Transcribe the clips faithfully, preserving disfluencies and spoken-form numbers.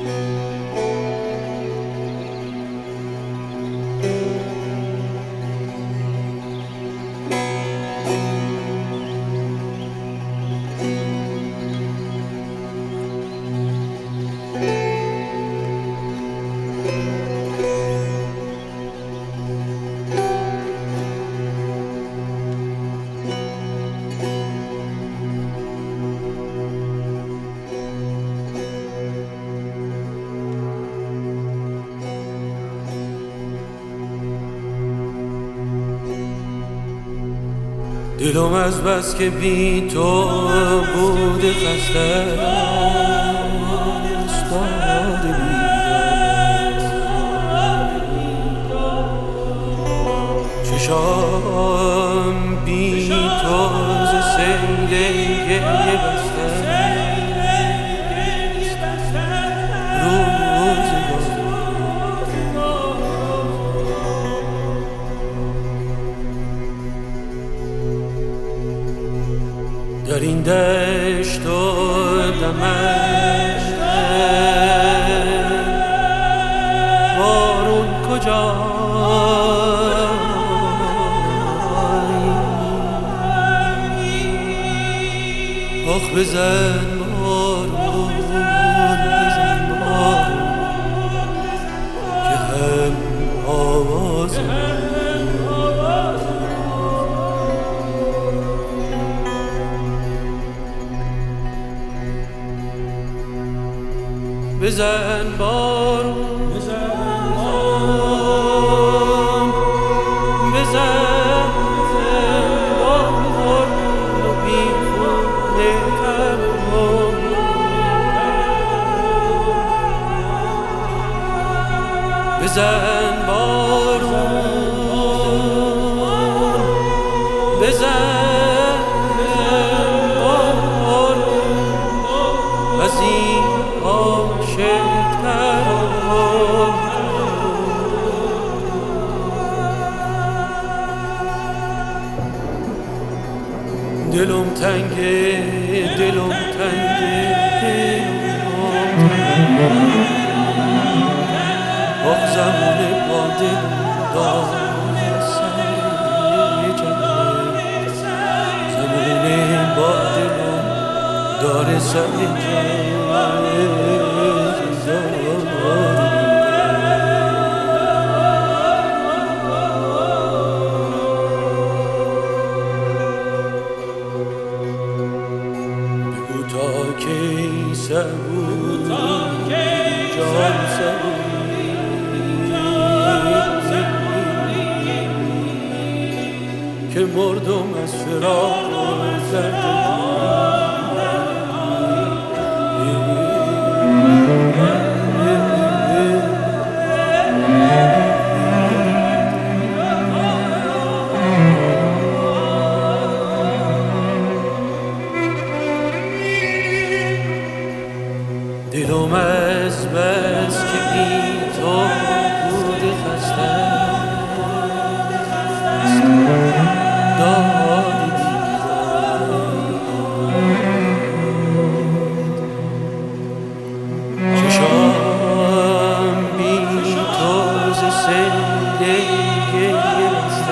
دلم از بس که بی تو بوده خسته است، داده چشام بی تو ز سیل گریه بسته در این دشت و دمشق بارون کجا آخ بزن بارون بزن بارون که هم آواز بزن بارون بزن بارون بزن بارون و بیخونه ترمون بزن بارون بزن بارون از این دلم تنگه دلم تنگه آخ زمونه با دل داره سر جنه زمونه با دلم داره سر جنه کی سبود جان سبود که مردم از فراق زرد دلم از بس که بی تو بوده خسته است، داده بیداد چشام بی تو ز سیل گریه بسته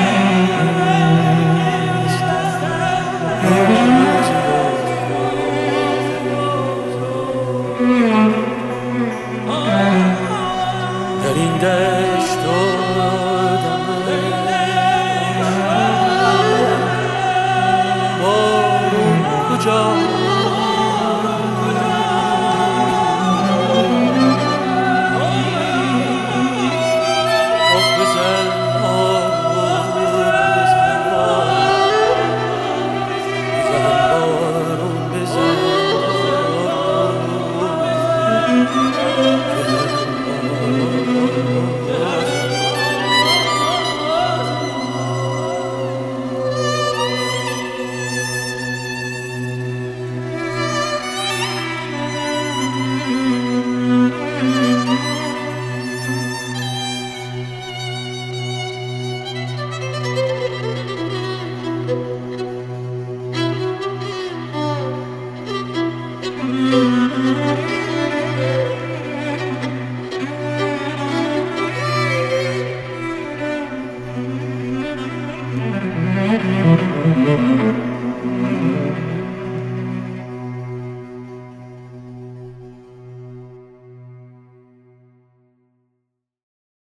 در این دشت و دمشق بارون کجا آخ بزن بارون بزن بارون بزن بارون بزن